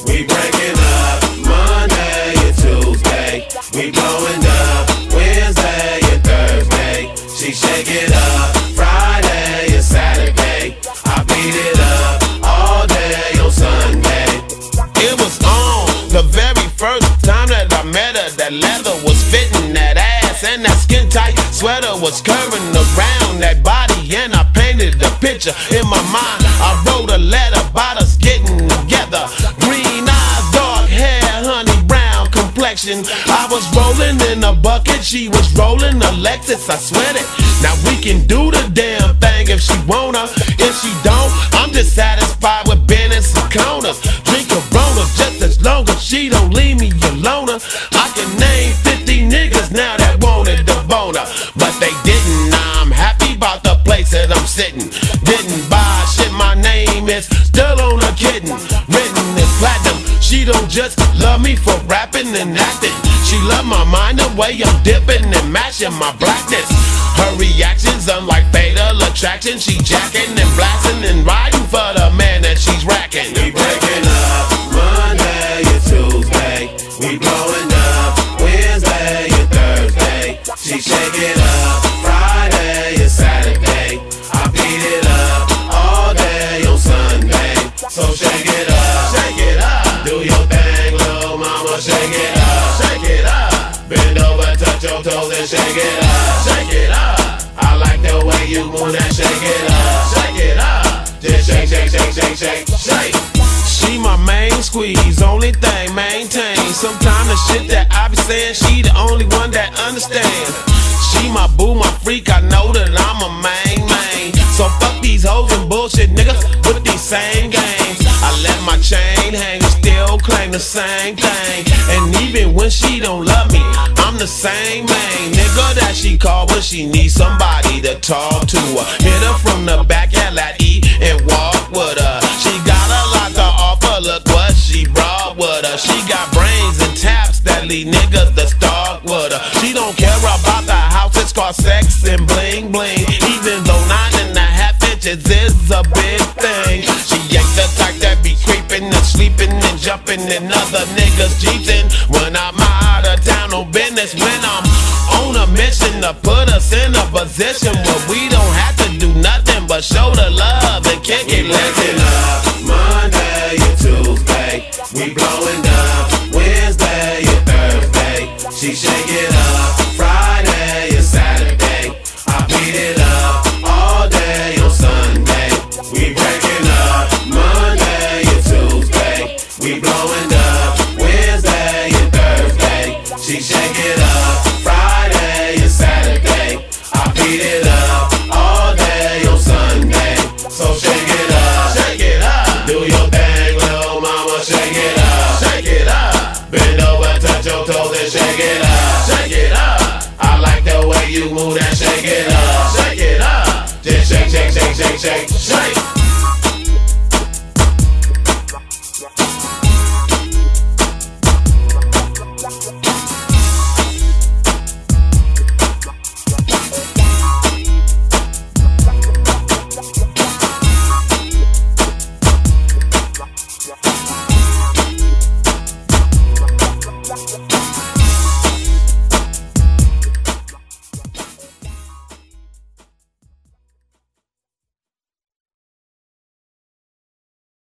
We breaking up Monday and Tuesday. We blowing up Wednesday and Thursday. She shake it up Friday and Saturday. I beat it up all day on Sunday. It was on the very first time that I met her. That leather was fitting that ass, and that skin tight sweater was curving around that body, and I painted a picture in my mind. I wrote a letter about us getting together. Green eyes, dark hair, honey brown complexion. I was rolling in a bucket, she was rolling a Lexus. I sweat it. Now we can do the damn thing if she wanna. If she don't, I'm just satisfied with being in some corners. Drink Coronas just as long as she don't leave me alone. I can name 50 niggas now that wanted the boner, but they didn't. Now I'm happy about the place that I'm sitting. Didn't buy shit, my name is still on her kitten. Written in platinum. She don't just love me for rapping and acting. She love my mind, the way I'm dipping and matching my blackness. Her reactions unlike fatal attraction. She jacking and blasting and riding for the man that she's racking. We breaking up Monday and Tuesday. We blowing up Wednesday and Thursday. She shake it up Friday and Saturday. I beat it up all day on Sunday. So shake it up, do your thing, little mama, shake it up, bend over, touch your toes and shake it up, I like the way you move that, shake it up, just shake. She my main squeeze, only thing maintain. Sometimes the shit that I be saying, she the only one that understands. She my boo, my freak, I know that I'm a main. So fuck these hoes and bullshit niggas with these same games. I let my chain hang and still claim the same thing. And even when she don't love me, I'm the same main nigga that she call when she needs somebody to talk to her. Hit her from the back, yell at E and walk with her. She got a lot to offer, look what she brought with her. She got brains and taps that lead niggas to stalk with her. She don't care about the house, it's called sex and bling bling. Even though 9.5 inches is a big thing. She ain't the type that be creeping and sleeping and jumping in other niggas' jeeps. And when I'm out of town on business, when I'm on a mission to put us in a position where we don't have to do nothing but show the love and kick it. Listen up, Monday and Tuesday, we blowing up